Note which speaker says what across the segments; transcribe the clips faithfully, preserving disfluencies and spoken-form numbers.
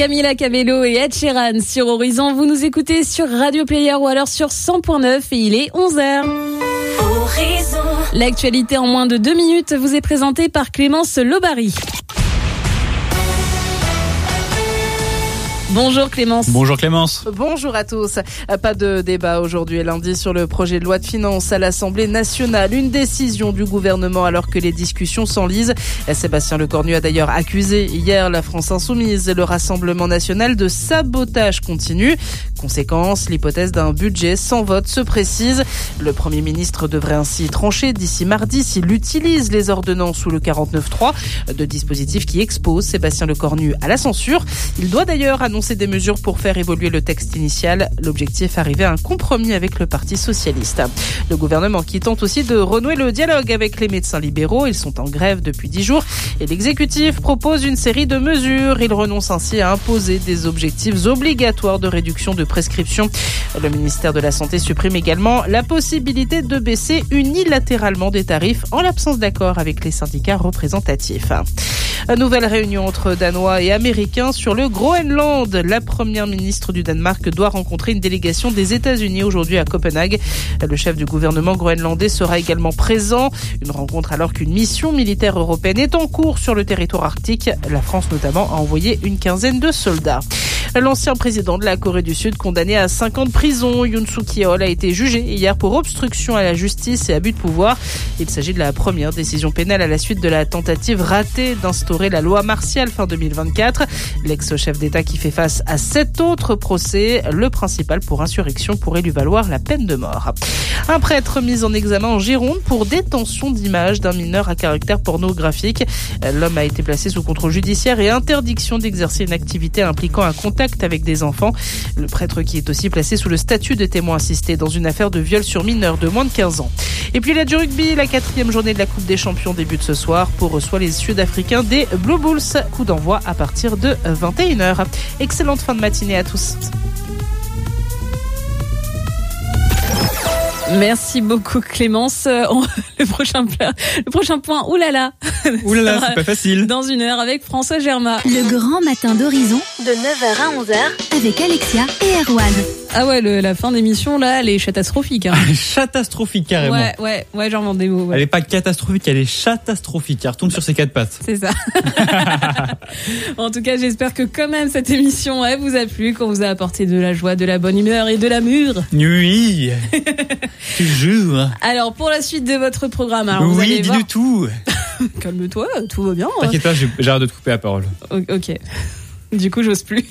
Speaker 1: Camila Cabello et Ed Sheeran sur Horizon. Vous nous écoutez sur Radio Player ou alors sur cent point neuf et il est onze heures. Horizon. L'actualité en moins de deux minutes vous est présentée par Clémence Lobary. Bonjour Clémence.
Speaker 2: Bonjour Clémence.
Speaker 3: Bonjour à tous. Pas de débat aujourd'hui et lundi sur le projet de loi de finances à l'Assemblée nationale. Une décision du gouvernement alors que les discussions s'enlisent. Sébastien Lecornu a d'ailleurs accusé hier la France Insoumise et le Rassemblement national de sabotage continu. Conséquence, l'hypothèse d'un budget sans vote se précise. Le Premier ministre devrait ainsi trancher d'ici mardi s'il utilise les ordonnances ou le quarante-neuf trois, de dispositifs qui exposent Sébastien Lecornu à la censure. Il doit d'ailleurs annoncer des mesures pour faire évoluer le texte initial. L'objectif, arriver à un compromis avec le Parti socialiste. Le gouvernement qui tente aussi de renouer le dialogue avec les médecins libéraux. Ils sont en grève depuis dix jours et l'exécutif propose une série de mesures. Il renonce ainsi à imposer des objectifs obligatoires de réduction de prescription. Le ministère de la Santé supprime également la possibilité de baisser unilatéralement des tarifs en l'absence d'accord avec les syndicats représentatifs. Une nouvelle réunion entre Danois et Américains sur le Groenland. La première ministre du Danemark doit rencontrer une délégation des États-Unis aujourd'hui à Copenhague. Le chef du gouvernement groenlandais sera également présent. Une rencontre alors qu'une mission militaire européenne est en cours sur le territoire arctique. La France notamment a envoyé une quinzaine de soldats. L'ancien président de la Corée du Sud, condamné à cinq ans de prison, Yoon Suk-yeol, a été jugé hier pour obstruction à la justice et abus de pouvoir. Il s'agit de la première décision pénale à la suite de la tentative ratée d'instaurer la loi martiale fin deux mille vingt-quatre. L'ex-chef d'État qui fait face à sept autres procès, le principal pour insurrection pourrait lui valoir la peine de mort. Un prêtre mis en examen en Gironde pour détention d'images d'un mineur à caractère pornographique. L'homme a été placé sous contrôle judiciaire et interdiction d'exercer une activité impliquant un contact avec des enfants. Le prêtre qui est aussi placé sous le statut de témoin assisté dans une affaire de viol sur mineur de moins de quinze ans. Et puis la du rugby, la quatrième journée de la Coupe des Champions débute ce soir. Pau reçoit les Sud-Africains des Blue Bulls. Coup d'envoi à partir de vingt et une heures. Excellente fin de matinée à tous.
Speaker 1: Merci beaucoup Clémence. Le prochain plat, le prochain point, oulala.
Speaker 2: Oulala, c'est pas facile.
Speaker 1: Dans une heure avec François Germain.
Speaker 4: Le grand matin d'Horizon de neuf heures à onze heures avec Alexia et Erwan.
Speaker 1: Ah ouais, le, la fin d'émission là, elle est catastrophique. Hein.
Speaker 2: Catastrophique carrément.
Speaker 1: Ouais, ouais, ouais, j'en des mots. Ouais.
Speaker 2: Elle est pas catastrophique, elle est catastrophique. Elle retombe sur ses quatre pattes.
Speaker 1: C'est ça. En tout cas, j'espère que quand même cette émission elle vous a plu, qu'on vous a apporté de la joie, de la bonne humeur et de l'amour.
Speaker 2: Oui. Toujours.
Speaker 1: Alors pour la suite de votre programme, alors
Speaker 2: oui,
Speaker 1: vous allez
Speaker 2: dis
Speaker 1: voir...
Speaker 2: du tout.
Speaker 1: Calme-toi, tout va bien.
Speaker 2: T'inquiète pas, j'arrête de te couper la parole.
Speaker 1: Ok. Du coup, j'ose plus.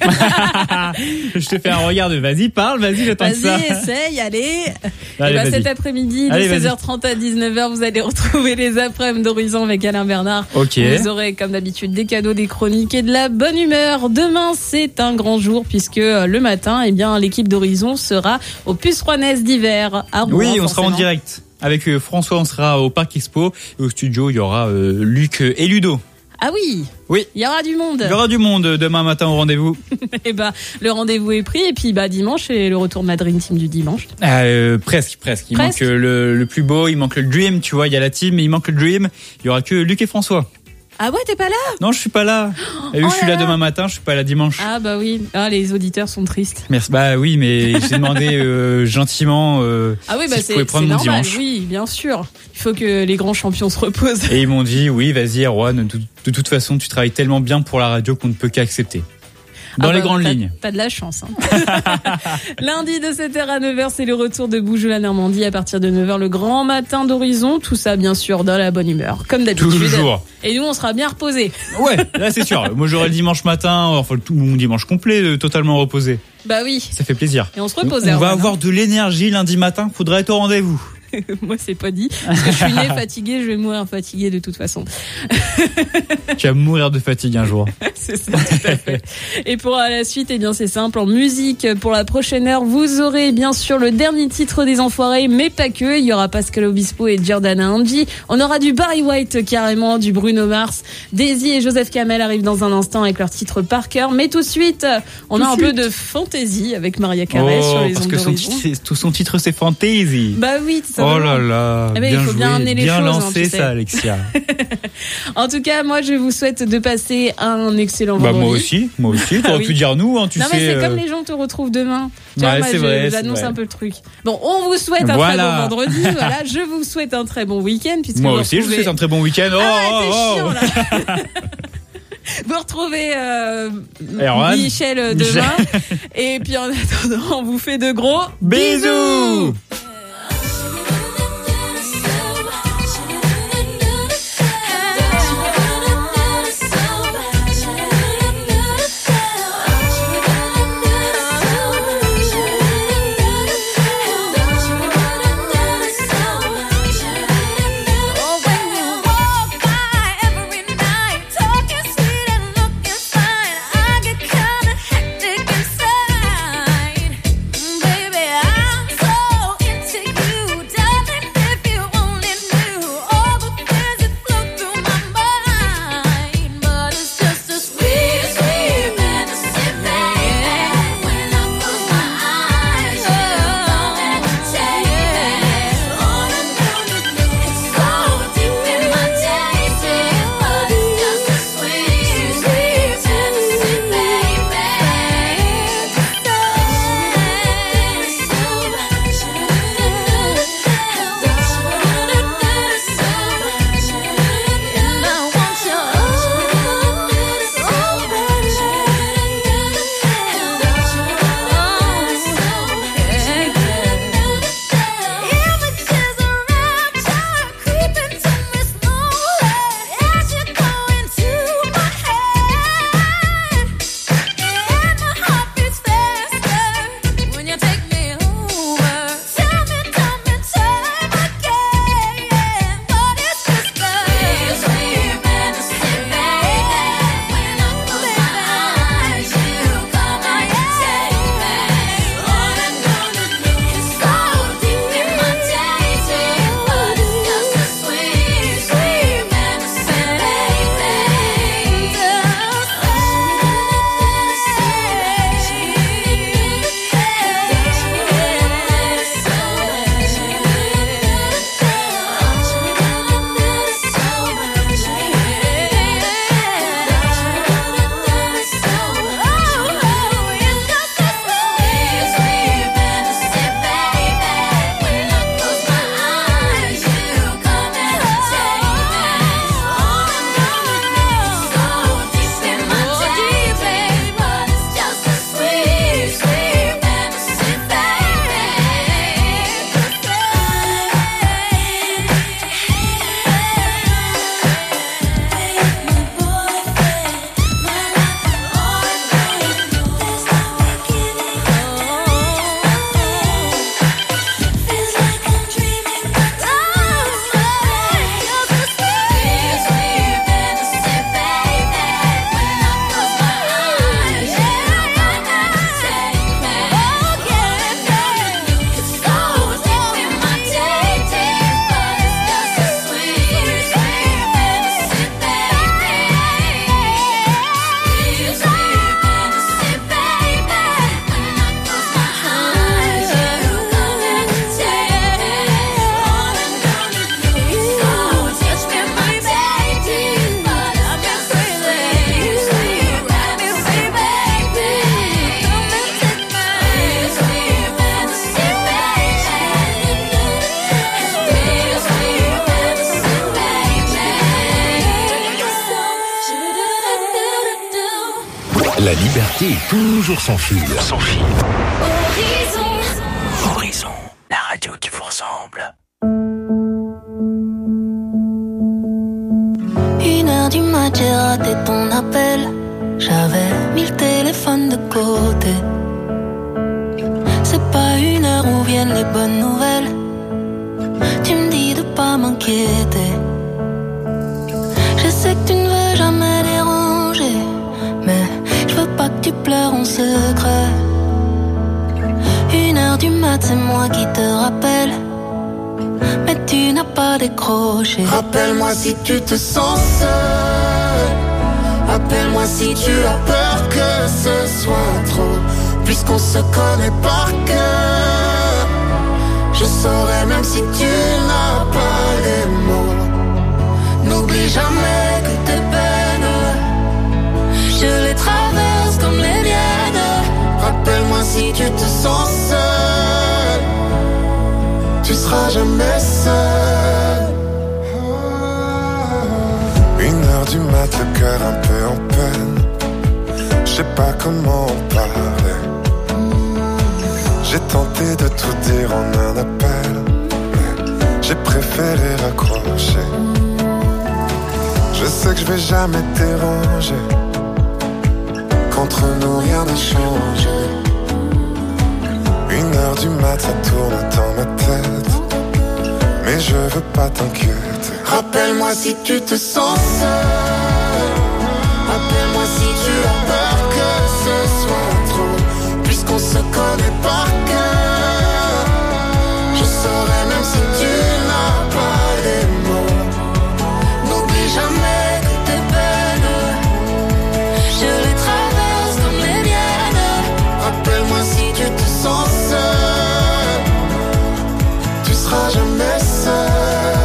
Speaker 2: Je te fais un regard de vas-y, parle, vas-y, j'attends
Speaker 1: vas-y,
Speaker 2: ça.
Speaker 1: Vas-y, essaye, allez.
Speaker 2: allez
Speaker 1: Et bah,
Speaker 2: vas-y.
Speaker 1: cet après-midi, de
Speaker 2: allez,
Speaker 1: seize heures trente à dix-neuf heures, vous allez retrouver les après-midi d'Horizon avec Alain Bernard.
Speaker 2: Ok.
Speaker 1: Vous aurez, comme d'habitude, des cadeaux, des chroniques et de la bonne humeur. Demain, c'est un grand jour puisque le matin, eh bien, l'équipe d'Horizon sera au Puce Rouennaise d'hiver à Rouen.
Speaker 2: Oui, on
Speaker 1: forcément.
Speaker 2: sera en direct. Avec euh, François, on sera au Parc Expo. Et au studio, il y aura euh, Luc et Ludo.
Speaker 1: Ah oui.
Speaker 2: Oui.
Speaker 1: Il y aura du monde.
Speaker 2: Il y aura du monde demain matin au rendez-vous.
Speaker 1: Et bah, le rendez-vous est pris. Et puis, bah, dimanche, c'est le retour de ma Dream Team du dimanche.
Speaker 2: Euh, presque, presque. Il
Speaker 1: presque.
Speaker 2: manque le, le plus beau, il manque le Dream, tu vois, il y a la team, mais il manque le Dream. Il y aura que Luc et François.
Speaker 1: Ah ouais, t'es pas là?
Speaker 2: Non, je suis pas là. Et vu
Speaker 1: oh
Speaker 2: que je suis
Speaker 1: là
Speaker 2: là
Speaker 1: là.
Speaker 2: demain matin, je suis pas là dimanche.
Speaker 1: Ah bah oui. Ah, les auditeurs sont tristes.
Speaker 2: Merci. Bah oui, mais j'ai demandé euh, gentiment euh,
Speaker 1: ah oui, bah
Speaker 2: si je
Speaker 1: c'est,
Speaker 2: pouvais prendre
Speaker 1: c'est
Speaker 2: mon
Speaker 1: normal.
Speaker 2: dimanche.
Speaker 1: Oui, bien sûr. Il faut que les grands champions se reposent.
Speaker 2: Et ils m'ont dit, oui, vas-y, Erwan, de, de toute façon, tu travailles tellement bien pour la radio qu'on ne peut qu'accepter. Dans
Speaker 1: ah
Speaker 2: les
Speaker 1: bah,
Speaker 2: grandes
Speaker 1: t'as,
Speaker 2: lignes.
Speaker 1: T'as de la chance. Hein. Lundi de sept heures à neuf heures, c'est le retour de Bouge la Normandie. À partir de neuf heures, le grand matin d'Horizon. Tout ça, bien sûr, dans la bonne humeur. Comme d'habitude.
Speaker 2: Toujours.
Speaker 1: Et nous, on sera bien reposés.
Speaker 2: Ouais, là, c'est sûr. Moi, j'aurai le dimanche matin, enfin, tout mon dimanche complet, euh, totalement reposé.
Speaker 1: Bah oui.
Speaker 2: Ça fait plaisir.
Speaker 1: Et on se repose.
Speaker 2: On, on va
Speaker 1: Erwan,
Speaker 2: avoir
Speaker 1: hein.
Speaker 2: de l'énergie lundi matin. Faudra être au rendez-vous.
Speaker 1: Moi, c'est pas dit. Parce que je suis née fatiguée, je vais mourir fatiguée de toute façon.
Speaker 2: Tu vas mourir de fatigue un jour.
Speaker 1: C'est ça, tout à fait. Et pour la suite, eh bien, c'est simple. En musique, pour la prochaine heure, vous aurez bien sûr le dernier titre des Enfoirés, mais pas que. Il y aura Pascal Obispo et Giordana Angie. On aura du Barry White carrément, du Bruno Mars. Daisy et Joseph Kamel arrivent dans un instant avec leur titre Par cœur. Mais tout de suite, on
Speaker 2: tout
Speaker 1: a un
Speaker 2: suite.
Speaker 1: peu de fantaisie avec Maria Carey
Speaker 2: oh,
Speaker 1: sur les
Speaker 2: parce
Speaker 1: ondes
Speaker 2: que son
Speaker 1: d'Horizon.
Speaker 2: titre, tout son titre, c'est Fantasy.
Speaker 1: Bah oui, ça
Speaker 2: Oh là là,
Speaker 1: eh ben,
Speaker 2: bien
Speaker 1: il faut
Speaker 2: joué,
Speaker 1: bien amener les
Speaker 2: bien
Speaker 1: choses,
Speaker 2: lancé
Speaker 1: hein, tu
Speaker 2: ça,
Speaker 1: sais.
Speaker 2: Alexia.
Speaker 1: En tout cas, moi, je vous souhaite de passer un excellent
Speaker 2: Bah
Speaker 1: vendredi.
Speaker 2: moi aussi, moi aussi. T'aurais
Speaker 1: Ah oui.
Speaker 2: pu dire nous, hein, tu
Speaker 1: non,
Speaker 2: sais.
Speaker 1: mais c'est
Speaker 2: euh...
Speaker 1: comme les gens te retrouvent demain. Tu vois,
Speaker 2: Ouais,
Speaker 1: moi,
Speaker 2: c'est
Speaker 1: je-
Speaker 2: vrai, c'est
Speaker 1: j'annonce
Speaker 2: vrai.
Speaker 1: un peu le truc. Bon, on vous souhaite un
Speaker 2: Voilà.
Speaker 1: très bon vendredi. Voilà, je vous souhaite un très bon week-end. Puisque
Speaker 2: Moi
Speaker 1: vous
Speaker 2: aussi, je vous
Speaker 1: retrouvez-
Speaker 2: souhaite un très bon week-end. Oh,
Speaker 1: Ah ouais,
Speaker 2: oh,
Speaker 1: t'es
Speaker 2: oh.
Speaker 1: chiant, là. Vous retrouvez euh,
Speaker 2: Erwan.
Speaker 1: Michel euh, demain. Et puis en attendant, on vous fait de gros
Speaker 2: Bisous.
Speaker 5: La liberté est toujours sans fil. Sans fil.
Speaker 4: Horizon.
Speaker 5: Horizon, la radio qui vous ressemble.
Speaker 6: Une heure du mat, j'ai raté ton appel. J'avais mis le téléphone de côté. C'est pas une heure où viennent les bonnes nouvelles. Tu me dis de pas m'inquiéter. Je sais que tu ne veux jamais déranger, mais je veux pas que tu pleures en secret. Une heure du mat, c'est moi qui te rappelle, mais tu n'as pas décroché.
Speaker 7: Rappelle-moi si tu te sens seul. Appelle-moi si tu as peur que ce soit trop, puisqu'on se connaît par cœur. Je saurais même si tu n'as pas les mots. N'oublie jamais que tes peines, je les traverse comme les miennes. Rappelle-moi si tu te sens seul, tu seras jamais seul.
Speaker 8: Une heure du mat, le cœur un peu en peine. Je sais pas comment en parler. J'ai tenté de tout dire en un appel, mais j'ai préféré raccrocher. Je sais que je vais jamais te déranger. Qu'entre nous rien n'a changé. Une heure du mat, ça tourne dans ma tête, mais je veux pas t'inquiéter.
Speaker 7: Rappelle-moi si tu te sens seul. Rappelle-moi si tu as peur que ce soit trop. Puisqu'on se connaît par cœur, je saurais même si tu n'as pas les mots. N'oublie jamais que tes peines, je les traverse comme les miennes. Rappelle-moi si tu te sens seul, tu seras jamais seul.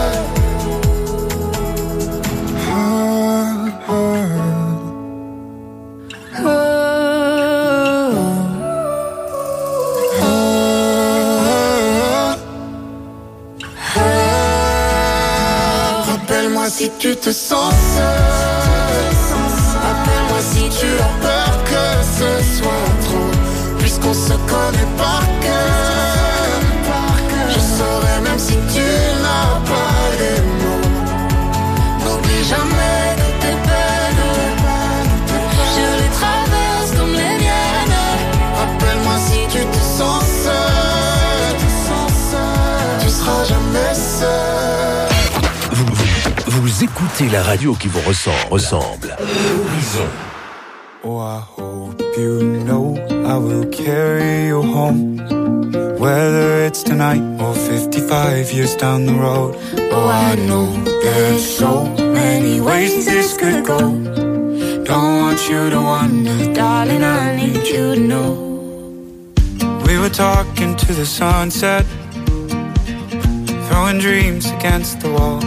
Speaker 7: Si tu te sens seul, appelle-moi si tu as peur que ce soit trop. Puisqu'on se connaît par cœur, je saurais même si tu n'as pas les mots. N'oublie jamais que tes peines, je les traverse comme les miennes. Rappelle-moi si tu te sens seul, tu seras jamais seul.
Speaker 5: Vous écoutez la radio qui vous ressemble. ressemble. Horizon.
Speaker 9: Oh, I hope you know I will carry you home, whether it's tonight or fifty-five years down the road.
Speaker 7: Oh, I know there's so many ways this could go.
Speaker 9: Don't want you to wonder,
Speaker 7: Darling, I need you to know.
Speaker 9: We were talking to the sunset, throwing dreams against the wall.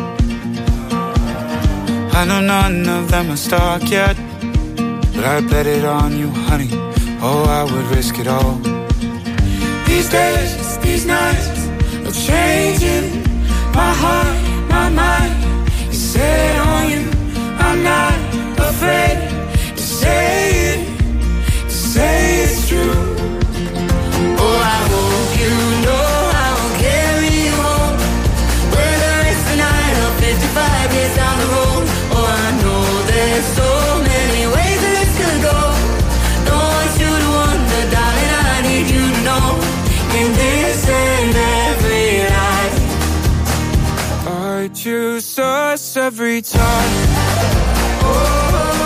Speaker 9: I know none of them are stuck yet, but I bet it on you, honey. Oh, I would risk it all. These days, these nights are changing. My heart, my mind is set on you. I'm not afraid to say it, to say it's true.
Speaker 7: Oh, I hope you know I'll carry you home, whether it's tonight or fifty-five years down the road. There's so many ways that this could go. Don't want you to wonder, darling, I need you to know. In this and every life,
Speaker 9: I choose us every time. Oh.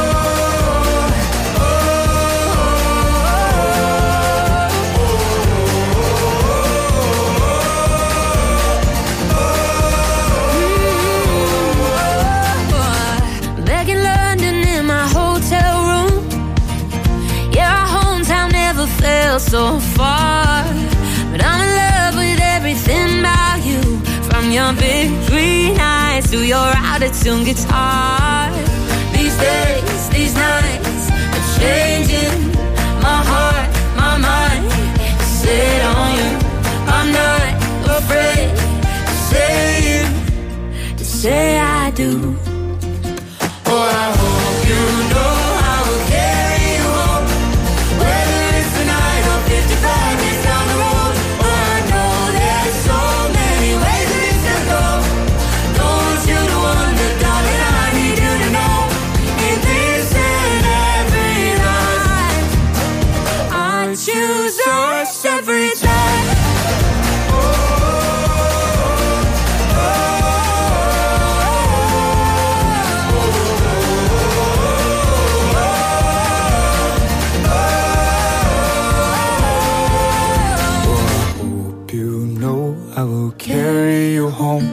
Speaker 6: So far, but I'm in love with everything about you. From your big green eyes to your out-of-tune guitar. These days, these nights are changing. My heart, my mind is set on you. I'm not afraid to say it, to say I do.
Speaker 7: Oh, I hope you know I will carry you home, whether it's tonight or fifty-five years down the road. Oh, I know there's so many ways that it could go. Don't want you to wonder, darling, I need you to know. In this and every life, I choose us every time.
Speaker 9: Carry you home,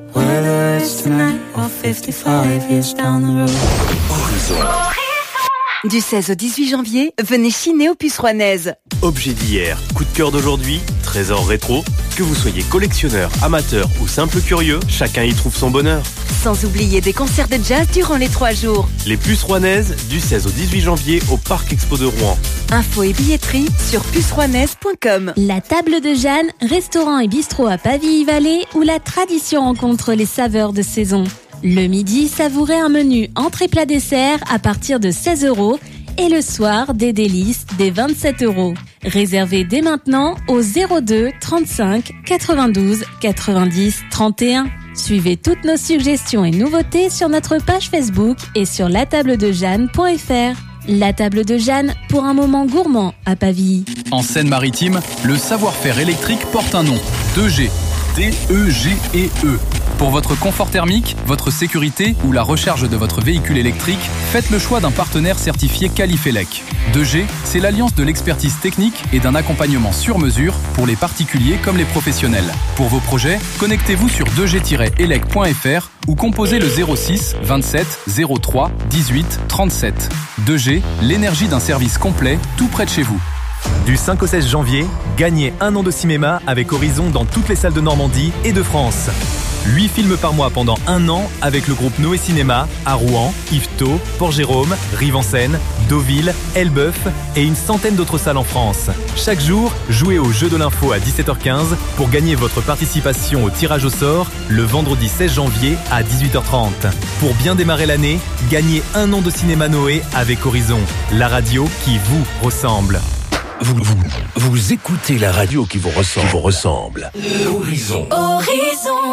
Speaker 9: whether it's tonight or fifty-five years down the road.
Speaker 5: Horizon.
Speaker 4: Du seize au dix-huit janvier, venez chiner aux Puces Rouennaises.
Speaker 5: Objet d'hier, coup de cœur d'aujourd'hui, trésor rétro. Que vous soyez collectionneur, amateur ou simple curieux, chacun y trouve son bonheur.
Speaker 4: Sans oublier des concerts de jazz durant les trois jours.
Speaker 5: Les Puces Rouennaises, du seize au dix-huit janvier au Parc Expo de Rouen.
Speaker 4: Infos et billetterie sur puces rouennaises point com.
Speaker 1: La Table de Jeanne, restaurant et bistrot à Pavilly-Vallée où la tradition rencontre les saveurs de saison. Le midi, savourez un menu entrée plat dessert à partir de seize euros et le soir, des délices dès vingt-sept euros. Réservez dès maintenant au zéro deux trente-cinq quatre-vingt-douze quatre-vingt-dix trente et un. Suivez toutes nos suggestions et nouveautés sur notre page Facebook et sur la table de jeanne point f r. La Table de Jeanne pour un moment gourmand à Pavilly.
Speaker 10: En Seine-Maritime, le savoir-faire électrique porte un nom, deux G. D E G E E. Pour votre confort thermique, votre sécurité ou la recharge de votre véhicule électrique, faites le choix d'un partenaire certifié Qualifelec. deux G, c'est l'alliance de l'expertise technique et d'un accompagnement sur mesure pour les particuliers comme les professionnels. Pour vos projets, connectez-vous sur deux G tiret elec point f r ou composez le zéro six vingt-sept zéro trois dix-huit trente-sept. deux G, l'énergie d'un service complet tout près de chez vous.
Speaker 11: Du cinq au seize janvier, gagnez un an de cinéma avec Horizon dans toutes les salles de Normandie et de France. huit films par mois pendant un an avec le groupe Noé Cinéma à Rouen, Yvetot, Port-Jérôme, Rive-en-Seine, Deauville, Elbeuf et une centaine d'autres salles en France. Chaque jour, jouez au jeu de l'info à dix-sept heures quinze pour gagner votre participation au tirage au sort le vendredi seize janvier à dix-huit heures trente. Pour bien démarrer l'année, gagnez un an de cinéma Noé avec Horizon, la radio qui vous ressemble.
Speaker 5: Vous, vous, vous écoutez la radio qui vous ressemble. Qui vous ressemble. Horizon.
Speaker 6: Horizon.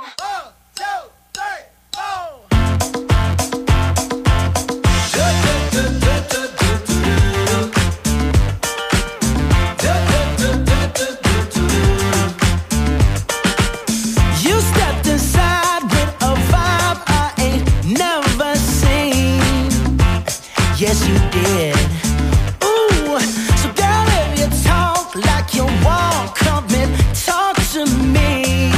Speaker 7: You stepped inside with a vibe I ain't never seen. Yes, you did. Like you won't come and talk to me.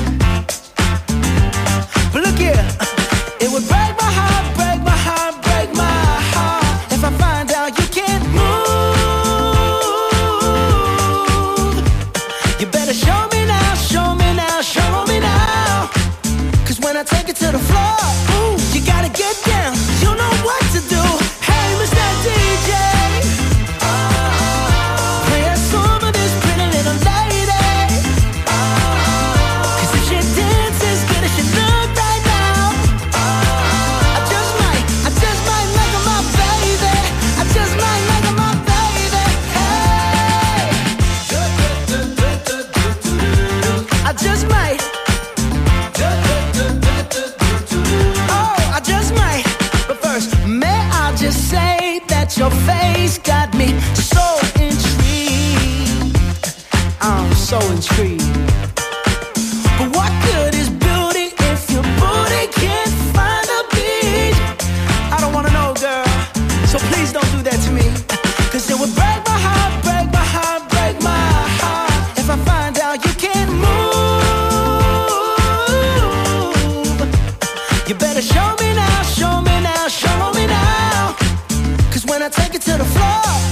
Speaker 7: But look here, it would break my heart, break my heart, break my heart if I find out you can't move. You better show me now, show me now, show me now. Cause when I take it to the floor, ooh, you gotta get down, you know what to do. Hey, Mister D J, your face got me so intrigued. I'm so intrigued. But what good is beauty if your booty can't find a beat? I don't wanna know, girl, so please don't do that to me. Cause it would break my heart, break my heart, break my heart if I find out you can't move. You better show me now, show me now, show me now. When I take it to the floor,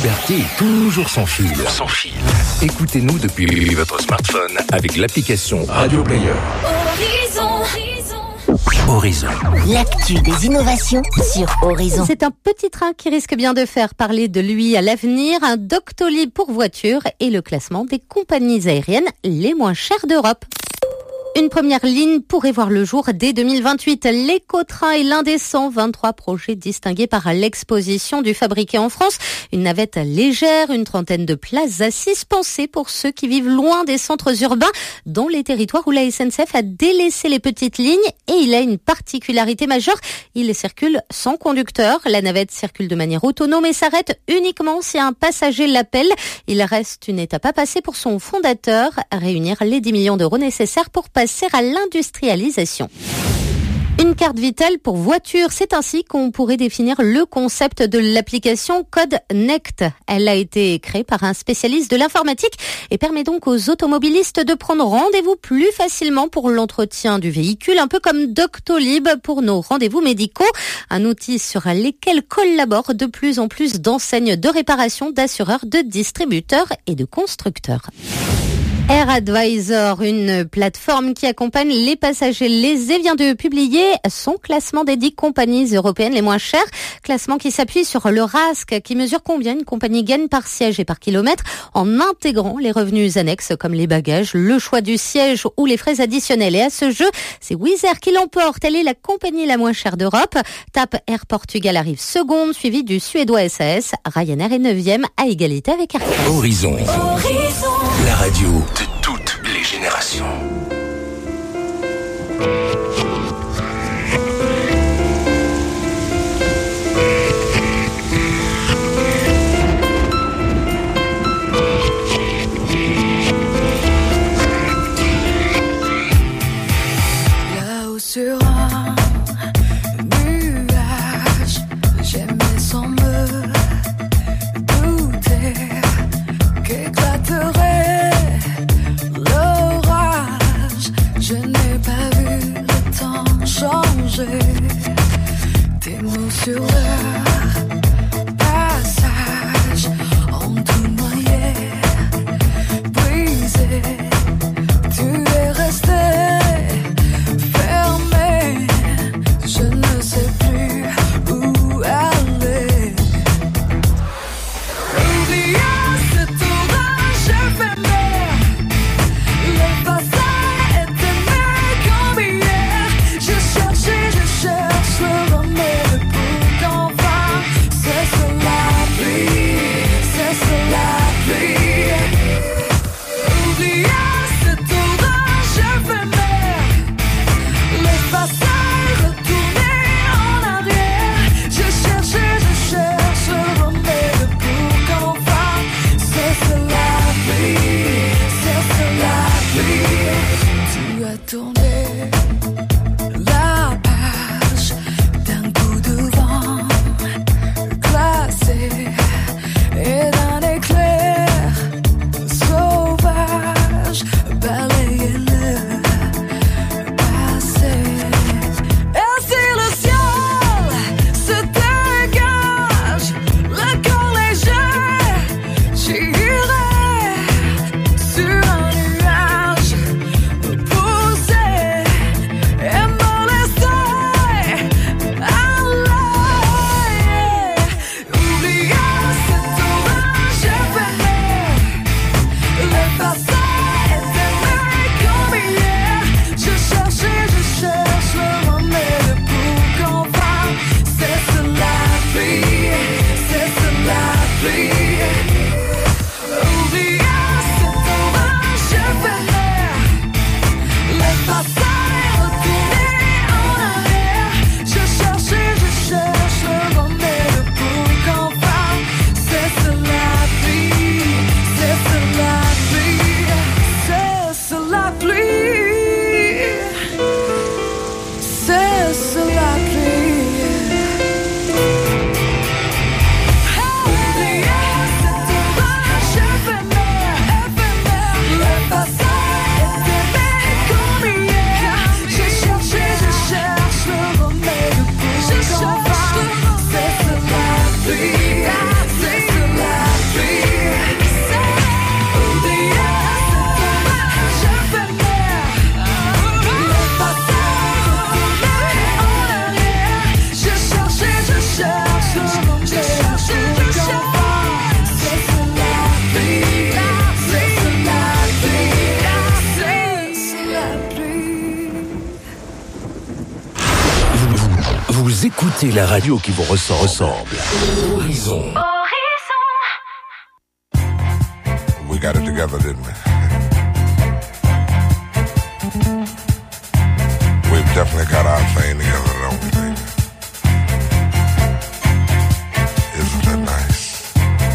Speaker 12: liberté est toujours sans fil. Sans fil. Écoutez-nous depuis votre smartphone avec l'application Radio Player.
Speaker 4: Horizon.
Speaker 12: Horizon.
Speaker 4: L'actu des innovations sur Horizon.
Speaker 13: C'est un petit train qui risque bien de faire parler de lui à l'avenir, un Doctolib pour voitures et le classement des compagnies aériennes les moins chères d'Europe. Une première ligne pourrait voir le jour dès deux mille vingt-huit. L'éco-train est l'un des cent vingt-trois projets distingués par l'exposition du Fabriqué en France. Une navette légère, une trentaine de places assises pensées pour ceux qui vivent loin des centres urbains, dans les territoires où la S N C F a délaissé les petites lignes. Et il a une particularité majeure, il circule sans conducteur. La navette circule de manière autonome et s'arrête uniquement si un passager l'appelle. Il reste une étape à passer pour son fondateur, réunir les dix millions d'euros nécessaires pour passer à l'industrialisation. Une carte vitale pour voiture, c'est ainsi qu'on pourrait définir le concept de l'application CodeNect. Elle a été créée par un spécialiste de l'informatique et permet donc aux automobilistes de prendre rendez-vous plus facilement pour l'entretien du véhicule, un peu comme Doctolib pour nos rendez-vous médicaux. Un outil sur lequel collaborent de plus en plus d'enseignes de réparation, d'assureurs, de distributeurs et de constructeurs. Air Advisor, une plateforme qui accompagne les passagers lésés, vient de publier son classement des dix compagnies européennes les moins chères. Classement qui s'appuie sur le R A S C, qui mesure combien une compagnie gagne par siège et par kilomètre en intégrant les revenus annexes comme les bagages, le choix du siège ou les frais additionnels. Et à ce jeu, c'est Wizz Air qui l'emporte. Elle est la compagnie la moins chère d'Europe. TAP Air Portugal arrive seconde, suivi du suédois S A S. Ryanair est neuvième à égalité avec Air France.
Speaker 12: Horizon. Horizon. La radio de toutes les générations.
Speaker 6: Là-haut sur un nuage, j'aimais sans me douter qu'éclaterait l'orage. Je n'ai pas vu le temps changer. Tes mots sur leur passage ont tout noyé, brisé. Tu es resté fermé. Je ne sais plus où aller. Oubliez cet orage éphémère. Le passé était mieux comme hier. Je cherchais, je cherche le remède pour qu'enfin cesse la pluie, cesse la pluie. Oubliez cet orage éphémère. Le passé retourné en arrière. Je cherchais, je cherche le remède pour qu'enfin cesse la pluie, cesse la pluie. Tu as tourné la page d'un coup de vent glacé et d'un éclair sauvage. Balayé le passé. Et si le ciel se dégage, le corps léger, j'irai sur un nuage, me poser et me laisser aller. Oubliez cet orage éphémère. Le passé était mieux comme hier. Je cherchais, je cherche le remède pour qu'enfin cesse la pluie, cesse la pluie.
Speaker 12: Écoutez la radio qui vous ressemble. ressemble. Horizon.
Speaker 8: We got it together, didn't we? We've definitely got our thing together, don't we, baby? Isn't that nice?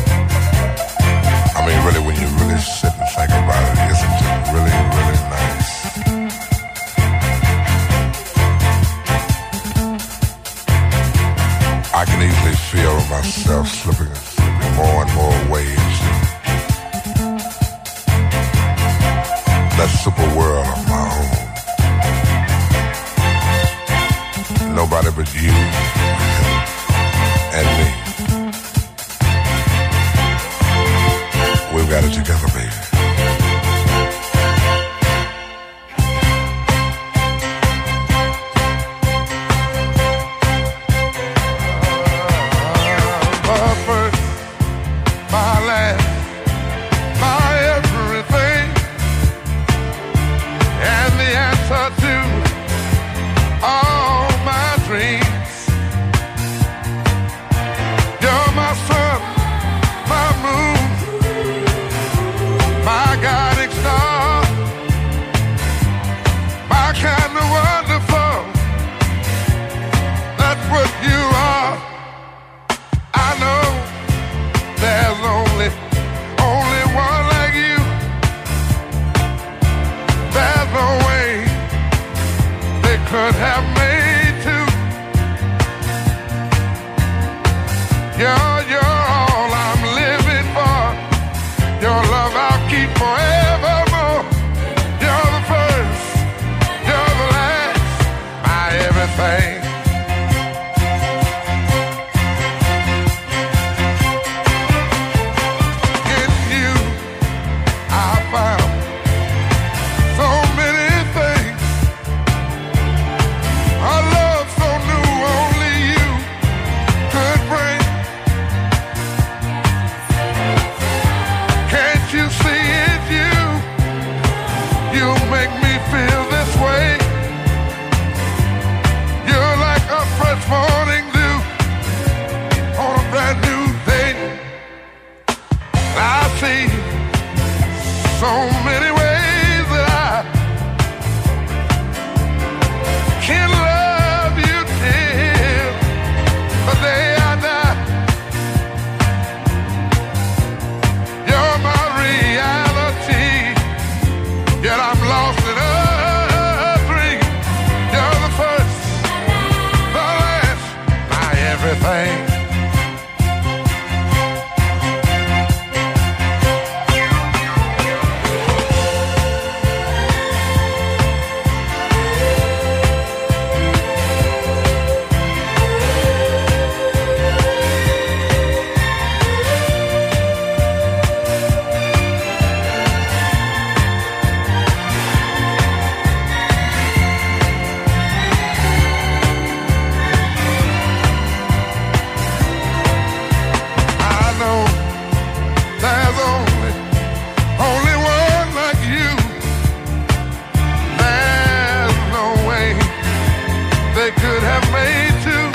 Speaker 8: I mean, really, when you really sit and think about it, isn't it really, really nice? I can easily feel myself slipping, slipping more and more waves. That super world of my own. Nobody but you and me. We've got it together, baby. My first, my last, my everything. And the answer to all my dreams. You're my sun, my moon, my guiding star, my kind of wonderful. That's what you are. I know there's only, only one like you. There's no way they could have made two. You're, you're all I'm living for. Your love I'll keep forevermore. You're the first, you're the last, my everything. In you I found so many things. A love so new only you could bring. Can't you see it, you? You make me feel this way. You're like a fresh morning dew on a brand new day. I see so many ways that I can love you till the day I die. You're my reality, yet I'm lost in a dream. You're the first, the last, my everything. I know there's only, only one like you. There's no way they could have made two.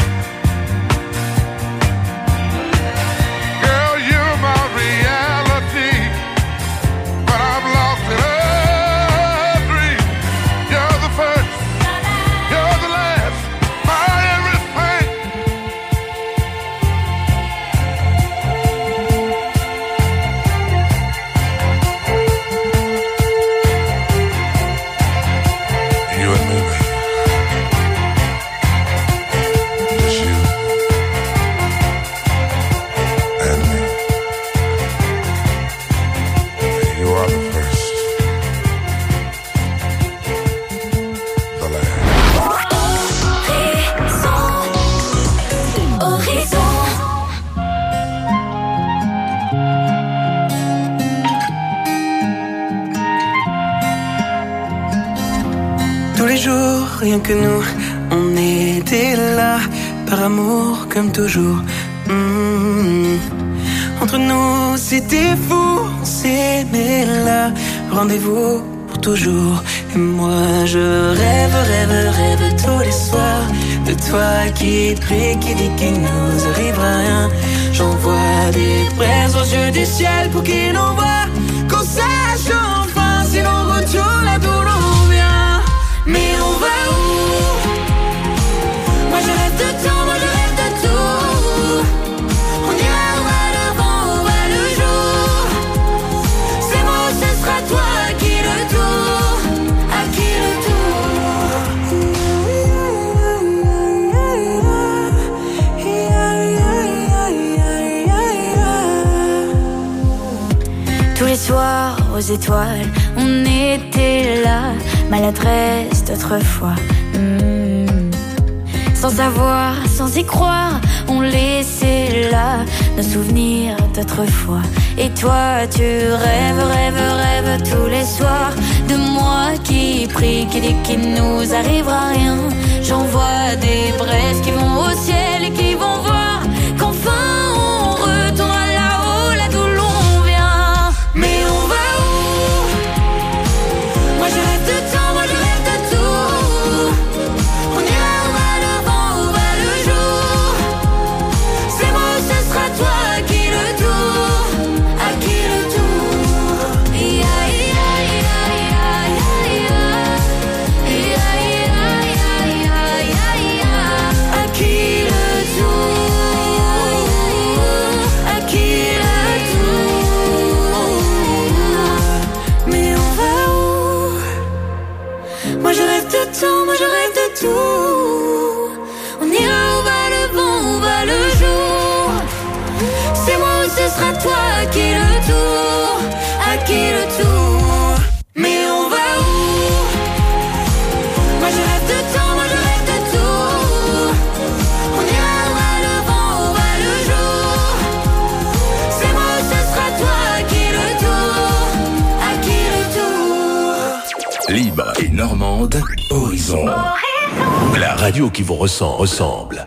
Speaker 8: Girl, you're my reality, but I'm lost in a dream. You're the first, you're the last, my everything. You and me, baby. Just you and me. You are the first, the last.
Speaker 14: Tous les jours, rien que nous, on était là, par amour comme toujours. Mmh. Entre nous, c'était fou, on s'aimait là. Rendez-vous pour pour toujours. Et moi je rêve, rêve, rêve tous les soirs de toi qui prie, qui dit qu'il nous arrivera rien. J'envoie des braises aux yeux du ciel pour qu'il envoie, qu'on sache enfin si l'on retourne là d'où l'on vient. Mais on va où? Moi je rêve de temps, moi je rêve de tout. On ira où va le vent, où va le jour. C'est moi ou ce sera toi qui le tour, à qui le tour. Tous les soirs aux étoiles, on était là, maladresse d'autrefois. Mmh. Sans savoir, sans y croire, on laissait là nos souvenirs d'autrefois. Et toi, tu rêves, rêves, rêves tous les soirs de moi qui prie, qui dit qu'il nous arrivera rien. J'envoie des braises qui vont au ciel et qui vont voir qu'enfin on retourne là-haut, là d'où l'on vient. Mais on va où? Moi je rêve de temps, moi je rêve de tout. On ira où va le vent, où va le jour. C'est moi ou ce sera toi qui le tour, à qui le tour. Ia, ia, ia, ia, ia, ia. Ia, ia, ia, ia, ia. À qui le tour, à qui le tour. Mais on va où? Moi je rêve de temps, moi je rêve de tout. On ira où va le vent, où va le jour. C'est moi ou ce sera toi qui le tour, à qui le tour. Mais on va où? Moi je rêve de temps, moi je rêve de tout. On ira où va le vent, où va le jour. C'est moi ou ce sera toi qui le tour, à qui le tour.
Speaker 12: Libre et normande, Horizon. La radio qui vous ressent, ressemble.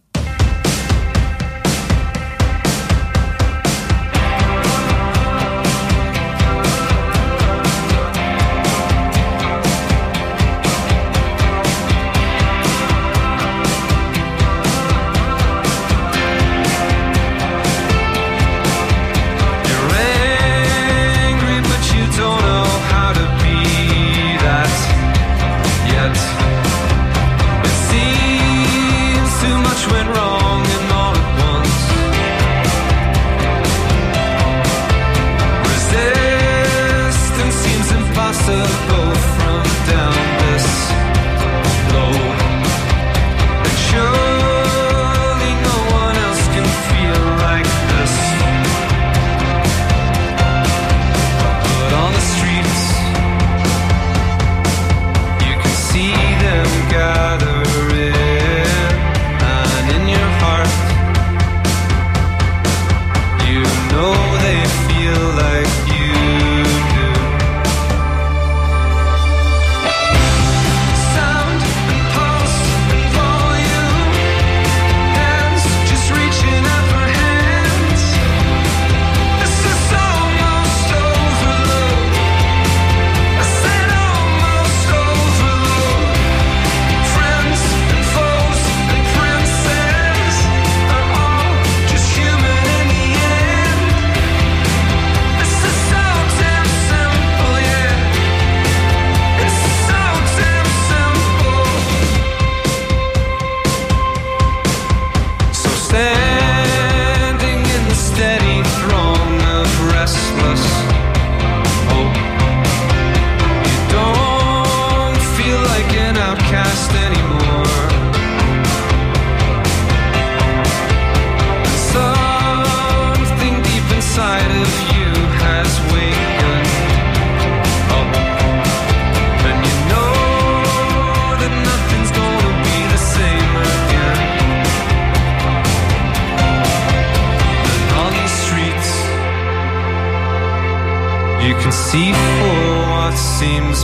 Speaker 15: can see for what seems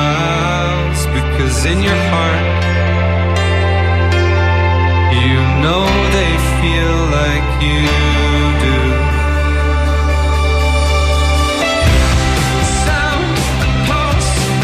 Speaker 15: miles, because in your heart you know they feel like you do. Sound and pulse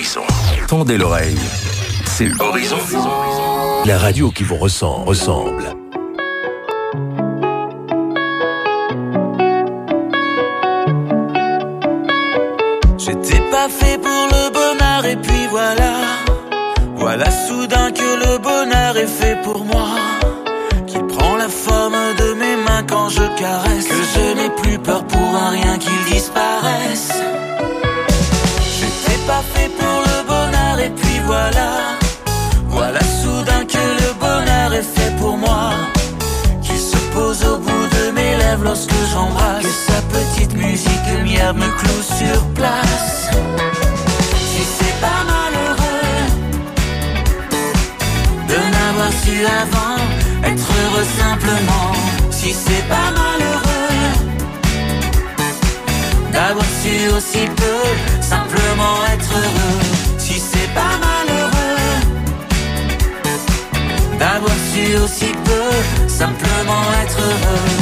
Speaker 12: Horizon. Tendez l'oreille. C'est Horizon. La radio qui vous ressent, ressemble.
Speaker 16: J'étais pas fait pour le bonheur et puis voilà. Voilà soudain que le bonheur est fait pour moi. Qu'il prend la forme de mes mains quand je caresse. Que je n'ai plus peur pour un rien qu'il disparaisse. J'étais pas fait pour le bonheur et puis voilà. Voilà soudain que le bonheur est fait pour moi. Qu'il se pose au bout de mes lèvres lorsque j'embrasse. Que sa petite musique lumière me cloue sur place. Si c'est pas malheureux de n'avoir su avant être heureux simplement. Si c'est pas malheureux d'avoir su aussi peu simplement être heureux. Si c'est pas malheureux d'avoir su aussi peu simplement être heureux.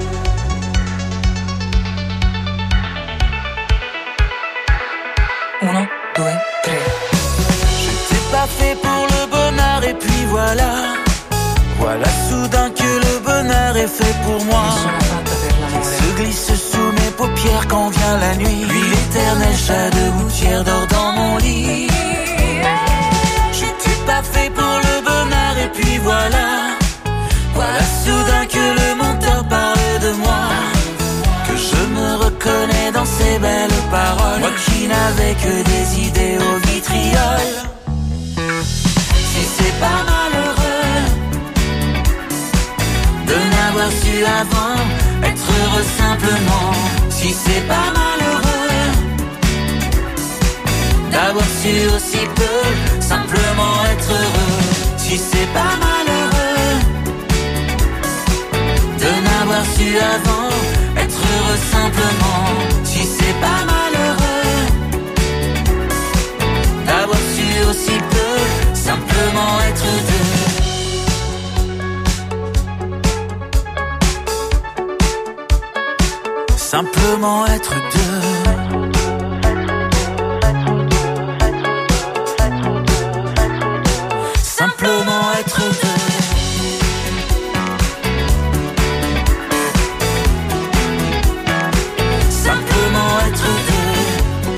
Speaker 16: Uno, deux, tres. J'étais pas fait pour le bonheur et puis voilà. Voilà soudain que le bonheur est fait pour moi. Il se glisse sous mes paupières quand vient la nuit. Lui l'éternel chat de gouttière dort dans mon lit. J'étais pas fait pour le bonheur et puis voilà. Voilà soudain que le monteur parle de moi. Que je me reconnais dans ces belles paroles. Moi qui n'avais que des idées au vitriol. Si c'est pas malheureux de n'avoir su avant être heureux simplement. Si c'est pas malheureux d'avoir su aussi peu simplement être heureux. Si c'est pas malheureux de n'avoir su avant être heureux simplement. Si c'est pas malheureux d'avoir su aussi peu simplement être deux. Simplement être deux. Simplement être deux. Simplement être deux.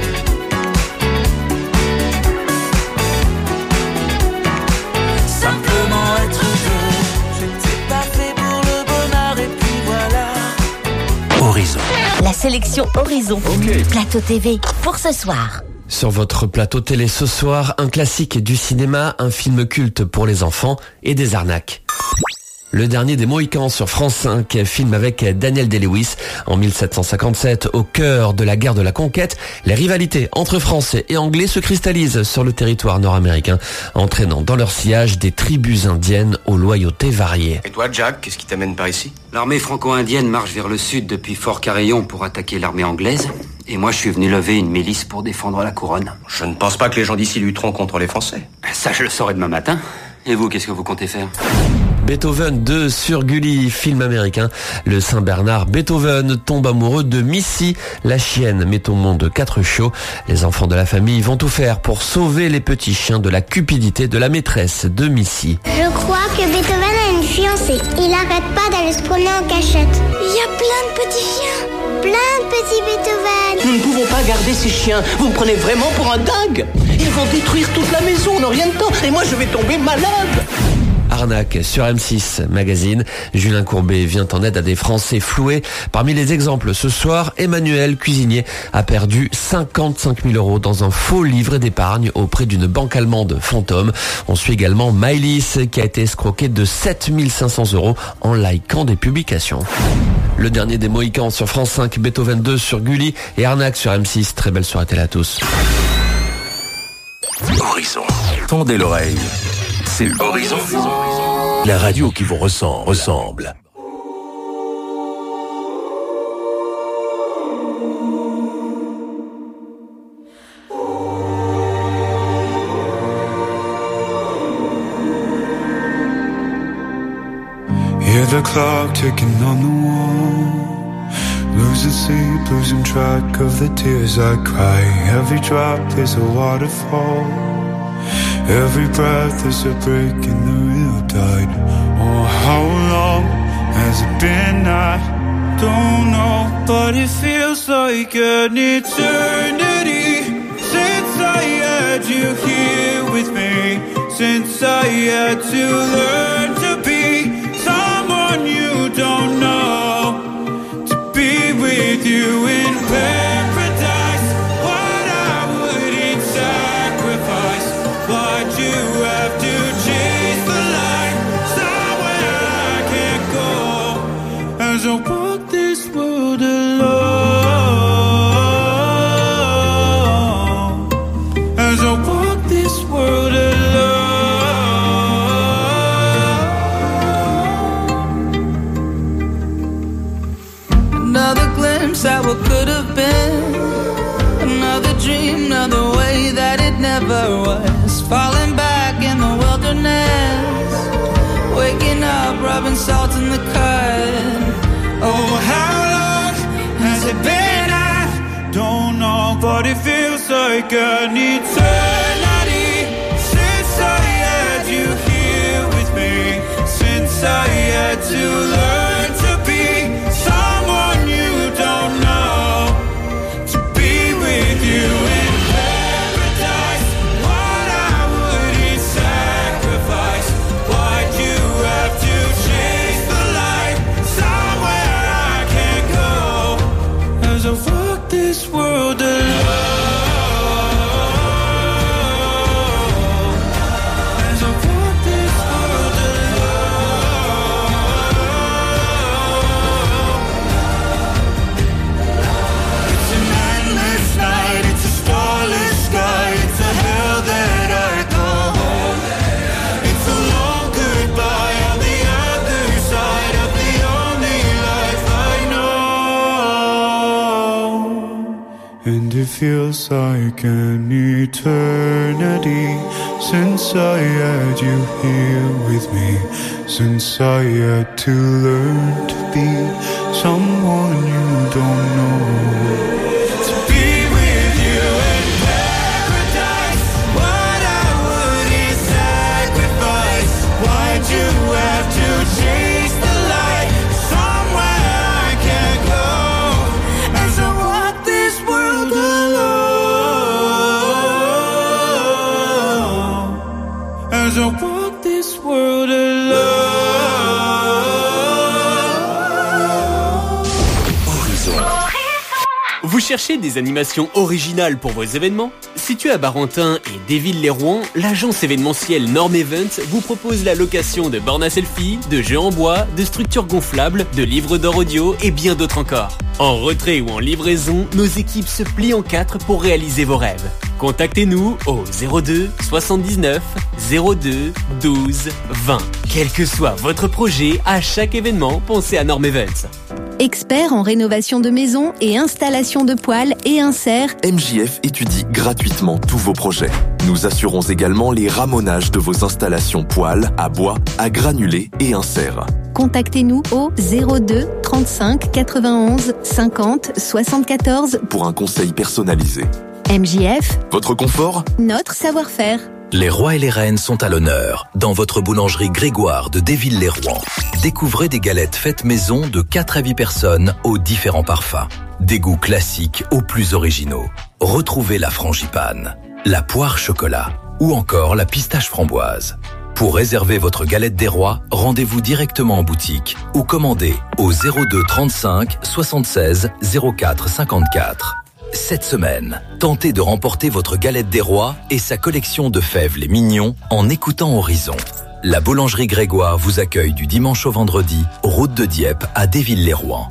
Speaker 16: Simplement être deux. J'étais pas fait pour le bonheur et puis voilà.
Speaker 12: Horizon.
Speaker 17: La sélection Horizon. Okay. Plateau T V pour ce soir.
Speaker 18: Sur votre plateau télé ce soir, un classique du cinéma, un film culte pour les enfants et des arnaques. Le dernier des Mohicans sur France cinq, film avec Daniel Day-Lewis. En mille sept cent cinquante-sept, au cœur de la guerre de la conquête, les rivalités entre Français et Anglais se cristallisent sur le territoire nord-américain, entraînant dans leur sillage des tribus indiennes aux loyautés variées.
Speaker 19: Et toi, Jack, qu'est-ce qui t'amène par ici?
Speaker 20: L'armée franco-indienne marche vers le sud depuis Fort Carillon pour attaquer l'armée anglaise. Et moi, je suis venu lever une milice pour défendre la couronne.
Speaker 19: Je ne pense pas que les gens d'ici lutteront contre les Français.
Speaker 20: Ça, je le saurai demain matin. Et vous, qu'est-ce que vous comptez faire?
Speaker 18: Beethoven deux sur Gulli, film américain. Le Saint-Bernard Beethoven tombe amoureux de Missy, la chienne met au monde quatre chiots. Les enfants de la famille vont tout faire pour sauver les petits chiens de la cupidité de la maîtresse de Missy.
Speaker 21: Je crois que Beethoven a une fiancée. Il arrête pas d'aller se promener en cachette. Il y a plein de petits chiens, plein de petits Beethoven.
Speaker 22: Nous ne pouvons pas garder ces chiens. Vous me prenez vraiment pour un dingue. Ils vont détruire toute la maison, on n'a rien de temps. Et moi, je vais tomber malade.
Speaker 18: Arnaque sur M six Magazine. Julien Courbet vient en aide à des Français floués. Parmi les exemples ce soir, Emmanuel, cuisinier, a perdu cinquante-cinq mille euros dans un faux livret d'épargne auprès d'une banque allemande fantôme. On suit également Maëlys qui a été escroqué de sept mille cinq cents euros en likant des publications. Le dernier des Mohicans sur France cinq, Beethoven deux sur Gulli et Arnaque sur M six. Très belle soirée à tous.
Speaker 12: Horizon. Tendez l'oreille. C'est Horizon. La radio qui vous ressent, ressemble.
Speaker 9: Hear the clock ticking on the wall. Losing sleep, losing track of the tears I cry. Every drop is a waterfall. Every breath is a break in the real tide. Oh, how long has it been? I don't know, but it feels like an eternity since I had you here with me. Since I had to learn to be someone you don't know, to be with you in paradise. What I wouldn't sacrifice. Why'd you have to chase the light somewhere I can't go? As I walk this world alone, as I walk this world alone.
Speaker 22: Another glimpse at what could have been. Another dream, another way that it never was. Falling back in the wilderness. Waking up, rubbing salt in the cut.
Speaker 9: Oh, how long has it been? I don't know, but it feels like an eternity since I had you here with me. Since I had to learn to be someone you don't know, to be with you in paradise. What I wouldn't sacrifice. Why'd you have to chase the light somewhere I can't go? As I walk this world alone. As I walk this world alone. It's an endless night, it's a starless sky, it's a hell that I call home. It's a long goodbye on the other side of the only life I know. And it feels like an eternity since I had you here with me. Since I had to learn to be someone you don't know. To be with you in paradise. What I wouldn't sacrifice. Why'd you have to chase the light somewhere I can't go? As I walk this world alone. As I walk this world alone.
Speaker 5: Vous cherchez des animations originales pour vos événements? Situé à Barentin et Déville-les-Rouen, l'agence événementielle Norm Events vous propose la location de bornes à selfie, de jeux en bois, de structures gonflables, de livres d'or audio et bien d'autres encore. En retrait ou en livraison, nos équipes se plient en quatre pour réaliser vos rêves. Contactez-nous au zéro deux soixante-dix-neuf zéro deux douze vingt. Quel que soit votre projet, à chaque événement, pensez à Norm Events.
Speaker 4: Expert en rénovation de maison et installation de poêles et inserts,
Speaker 2: M J F étudie gratuitement tous vos projets. Nous assurons également les ramonages de vos installations poêles à bois, à granulés et inserts.
Speaker 4: Contactez-nous au zéro deux trente-cinq quatre-vingt-onze cinquante soixante-quatorze
Speaker 2: pour un conseil personnalisé.
Speaker 4: M J F,
Speaker 2: votre confort,
Speaker 4: notre savoir-faire.
Speaker 12: Les rois et les reines sont à l'honneur dans votre boulangerie Grégoire de Déville-les-Rouen. Découvrez des galettes faites maison de quatre à huit personnes aux différents parfums. Des goûts classiques aux plus originaux. Retrouvez la frangipane, la poire chocolat ou encore la pistache framboise. Pour réserver votre galette des rois, rendez-vous directement en boutique ou commandez au zéro deux trente-cinq soixante-seize zéro quatre cinquante-quatre. Cette semaine, tentez de remporter votre galette des rois et sa collection de fèves les mignons en écoutant Horizon. La boulangerie Grégoire vous accueille du dimanche au vendredi, route de Dieppe à Déville-les-Rouen.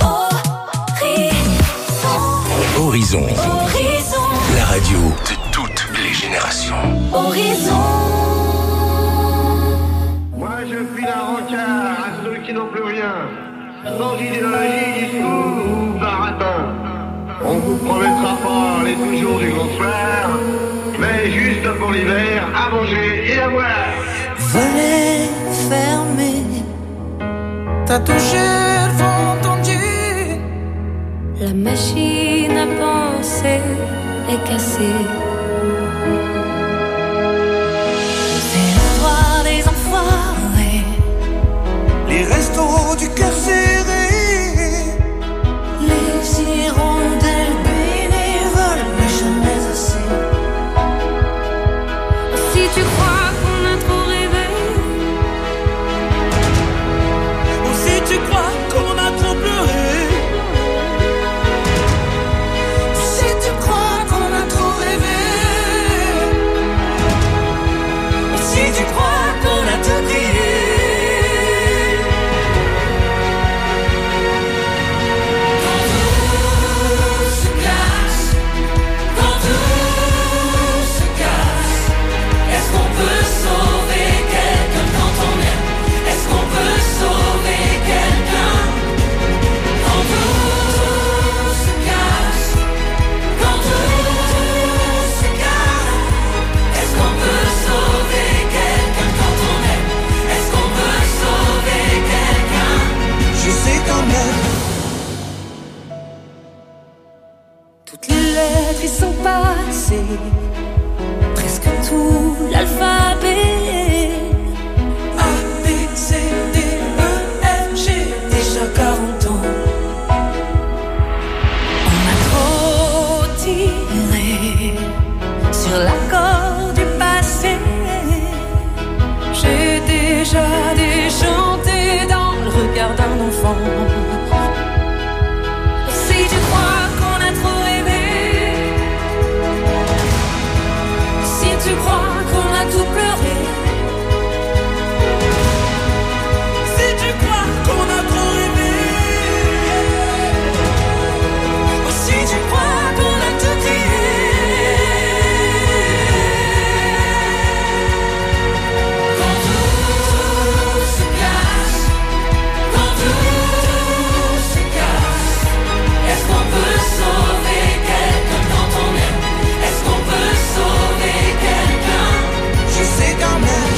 Speaker 12: Horizon.
Speaker 17: Horizon.
Speaker 12: La radio de toutes les générations.
Speaker 17: Horizon.
Speaker 3: Moi je fuis la rancard à ceux qui n'ont plus rien. Sans idéologie, discours ou baratin. On vous promettra pas les toujours du grand soir, mais juste pour l'hiver, à manger et à boire.
Speaker 22: Volets fermés, t'as touché le vent tendu,
Speaker 6: La machine à penser est cassée. C'est le droit des enfoirés.
Speaker 7: Les restos du cœur serré.
Speaker 6: Les hirondelles bénévoles, mais jamais assez. Si tu crois qu'on a trop rêvé,
Speaker 7: ou si tu crois qu'on a trop pleuré,
Speaker 6: si tu crois qu'on a trop rêvé,
Speaker 7: si tu crois qu'on a tout crié.
Speaker 6: toutes les lettres y sont passées, presque tout l'alphabet.
Speaker 7: A, B, C, D, E, F, G,
Speaker 6: Déjà quarante ans. On a trop tiré sur l'accord du passé. J'ai déjà déchanté dans le regard d'un enfant. Si tu crois qu'on a trop rêvé, si tu crois qu'on a tout pleuré,
Speaker 7: si tu crois qu'on a trop rêvé,
Speaker 6: si tu crois qu'on a tout crié.
Speaker 7: Quand tout se casse, quand tout se casse, est-ce qu'on peut sauver quelqu'un quand on aime? Est-ce qu'on peut sauver quelqu'un? Je sais quand même.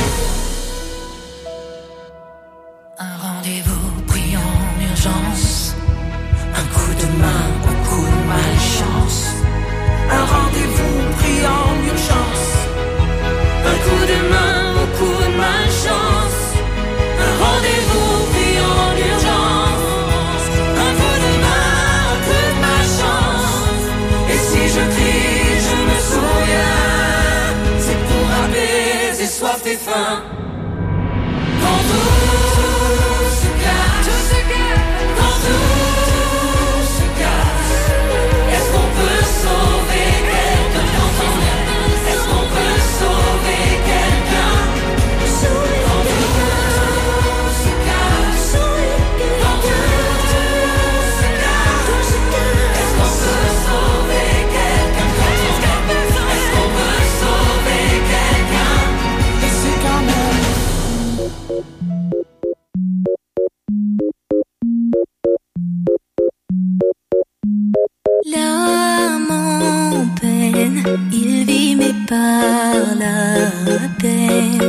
Speaker 6: Un rendez-vous pris en urgence, un coup de main au coup de malchance.
Speaker 7: Un rendez-vous pris en urgence,
Speaker 6: Un coup de main au coup de malchance. Un rendez-vous pris en urgence. Un coup de main au coup de malchance.
Speaker 7: et si je crie, je me souviens, c'est pour apaiser soif et faim. Quand tout se casse, quand tout se casse, est-ce qu'on peut sauver quelqu'un quand on aime? Est-ce qu'on peut sauver quelqu'un? Quand tout se casse, quand tout se casse, est-ce qu'on peut sauver quelqu'un quand on aime? Est-ce qu'on peut sauver quelqu'un? Et c'est quand même.
Speaker 6: L'âme en peine, il vit mais par la peine.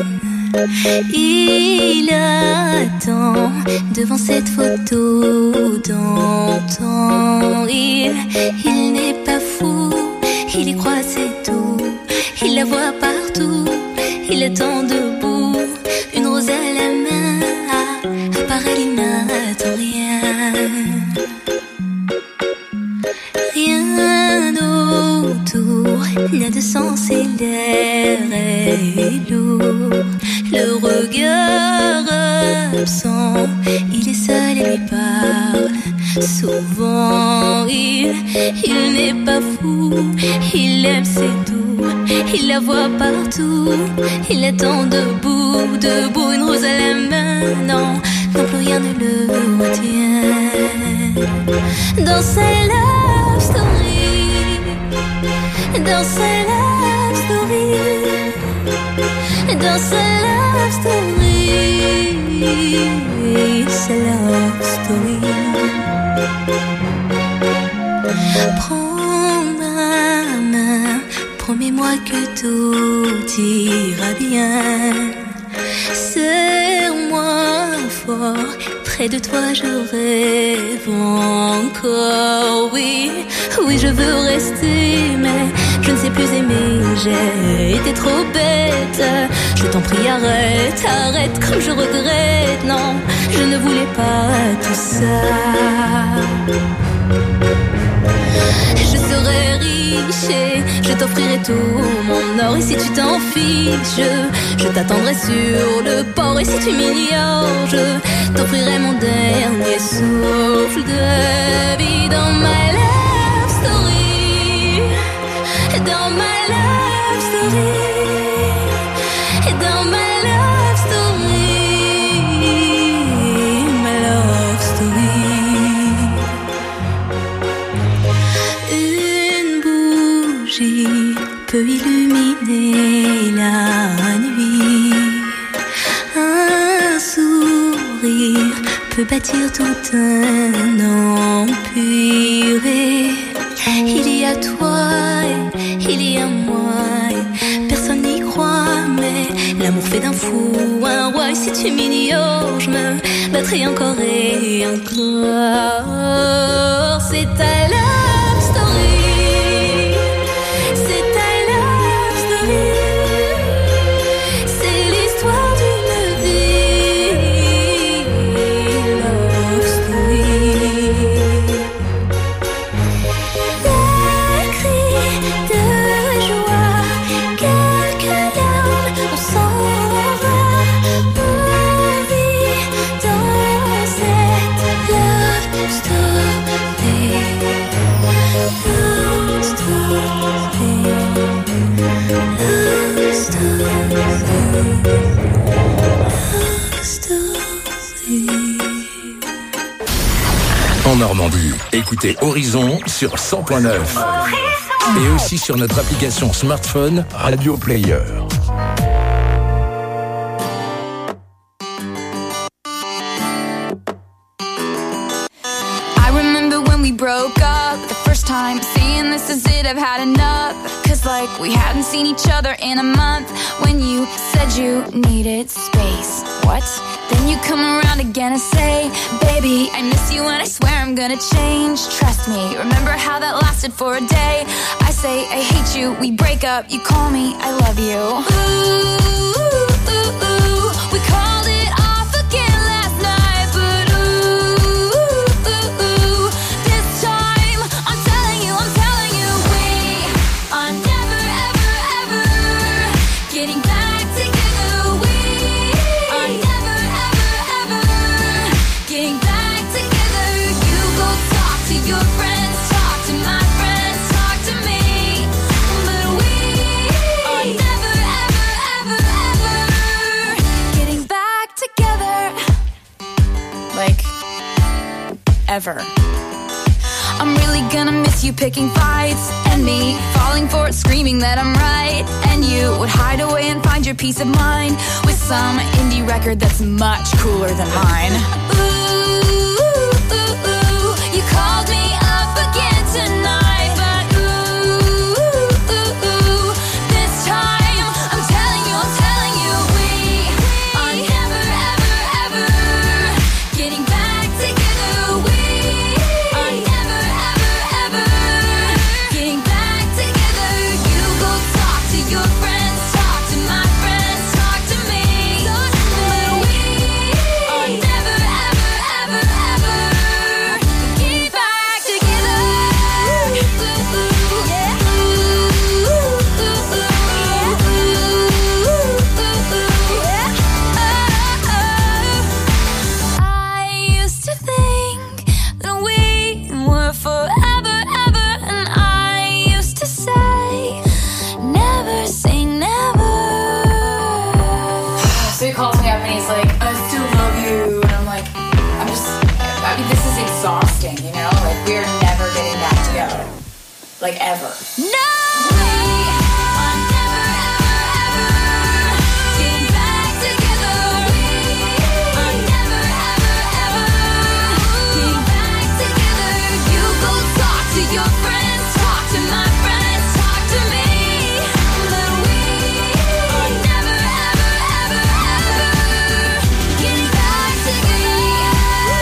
Speaker 6: Il attend devant cette photo d'antan. Il, il n'est pas fou, il y croit c'est tout. Il la voit partout, il attend debout, une rose à la main. À part elle, il n'attend rien. Rien autour n'a de sens et l'air est lourd. Le regard absent, il est seul et lui parle. Souvent il, il n'est pas fou, il aime c'est tout. Il la voit partout, il attend debout, debout, une rose à la main. Non, non plus rien ne le retient. Dans ses love story, dans ses love story, dans ses love story, c'est love story. Prends ma main, promets-moi que tout ira bien. Serre-moi fort, près de toi je rêve encore. Oui, oui je veux rester, mais je ne sais plus aimer. J'ai été trop bête. Je t'en prie arrête, arrête comme je regrette. Non, je ne voulais pas tout ça. Je serai riche et je t'offrirai tout mon or. Et si tu t'en fiches, je t'attendrai sur le port. Et si tu m'ignores, je t'offrirai mon dernier souffle de vie. Dans my love story, dans my love story, dans my love story, my love story. Peut illuminer la nuit. Un sourire peut bâtir tout un empire. Et il y a toi et il y a moi. Et personne n'y croit, mais l'amour fait d'un fou un roi. Et si tu m'ignores, je me battrai encore et encore. C'est ta love story.
Speaker 1: En Normandie, écoutez Horizon sur cent point neuf et aussi sur notre application smartphone Radio Player.
Speaker 10: I remember when we broke up the first time, saying this is it, I've had enough. Cause like we hadn't seen each other in a month. When you said you needed space. What? Then you come around again and say, baby, I miss you and I swear I'm gonna change. Trust me, remember how that lasted for a day. I say I hate you, we break up, you call me, I love you. Ooh, ooh, ooh, we called it off again last night. But ooh, ooh, ooh, this time I'm telling you, I'm telling you, we are never, ever, ever getting back together. We are never, ever, ever getting back together. You go talk to your friends, talk to my friends, talk to me. But we are never, ever, ever, ever getting back together. Like, ever. I'm really gonna miss you picking fights, and me falling for it, screaming that I'm right. And you would hide away and find your peace of mind with some indie record that's much cooler than mine. Ooh, ooh, ooh, you called me up again tonight. But ooh, ooh, ooh, this time I'm telling you, I'm telling you, we are never, ever, ever getting back together. We are never, ever, ever getting back together. You go talk to your friends, talk to my friends, talk to me. But we are never, ever, ever, ever getting back together. Yeah. I used to think that we were forever, ever, and I used to say, never say never.
Speaker 23: So he calls me up and he's like, I still love you. And I'm like, I'm just, I mean, this is exhausting, you know? Like, we're never getting back together. Like, ever.
Speaker 10: No! We are never, ever, ever getting back together. We are never, ever, ever getting back together. You go talk to your friends, talk to my friends, talk to me. But we are never, ever, ever, ever getting back together.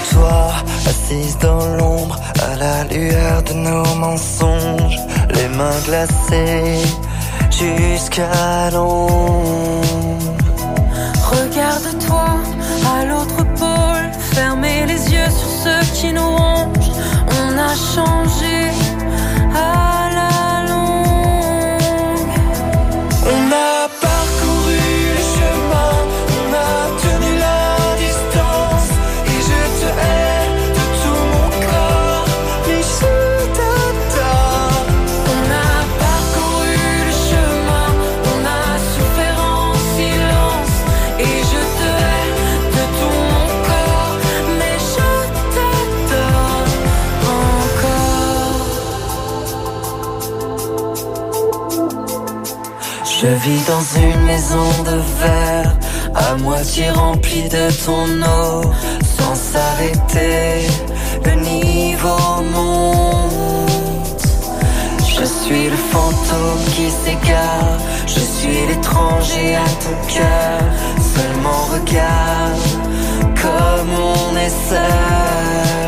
Speaker 8: toi, assise dans l'ombre, à la lueur de nos mensonges, les mains glacées jusqu'à l'ombre.
Speaker 11: Regarde-toi à l'autre pôle, fermez les yeux sur ceux qui nous rongent. On a changé à la longue.
Speaker 8: On a parcouru le chemin, on a tenu la distance, et je te hais de tout mon corps, mais je t'adore.
Speaker 11: On a parcouru le chemin, on a souffert en silence, et je te hais de tout mon corps, mais je t'adore encore.
Speaker 8: Je vis dans une maison de verre, à moitié remplie de ton eau, sans s'arrêter, le niveau monte. Je suis le fantôme qui s'égare, je suis l'étranger à ton cœur, seulement regarde comme on est seul.